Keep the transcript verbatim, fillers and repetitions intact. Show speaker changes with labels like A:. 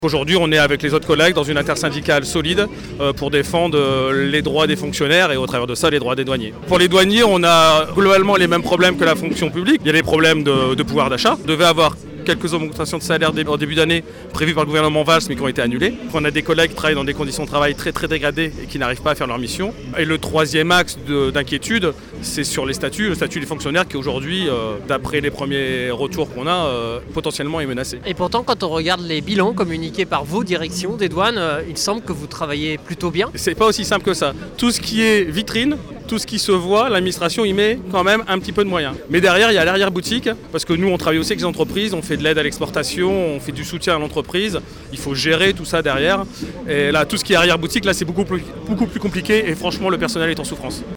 A: Aujourd'hui, on est avec les autres collègues dans une intersyndicale solide euh, pour défendre euh, les droits des fonctionnaires et au travers de ça, les droits des douaniers. Pour les douaniers, on a globalement les mêmes problèmes que la fonction publique. Il y a des problèmes de, de pouvoir d'achat. On devait avoir quelques augmentations de salaire en début d'année prévues par le gouvernement Valls mais qui ont été annulées. On a des collègues qui travaillent dans des conditions de travail très très dégradées et qui n'arrivent pas à faire leur mission. Et le troisième axe de, d'inquiétude, c'est sur les statuts, le statut des fonctionnaires qui aujourd'hui, euh, d'après les premiers retours qu'on a, euh, potentiellement est menacé.
B: Et pourtant, quand on regarde les bilans communiqués par vos directions des douanes, euh, il semble que vous travaillez plutôt bien.
A: C'est pas aussi simple que ça. Tout ce qui est vitrine, tout ce qui se voit, l'administration y met quand même un petit peu de moyens. Mais derrière, il y a l'arrière-boutique, parce que nous, on travaille aussi avec les entreprises, on fait de l'aide à l'exportation, on fait du soutien à l'entreprise, il faut gérer tout ça derrière. Et là, tout ce qui est arrière-boutique, là, c'est beaucoup plus, beaucoup plus compliqué et franchement, le personnel est en souffrance.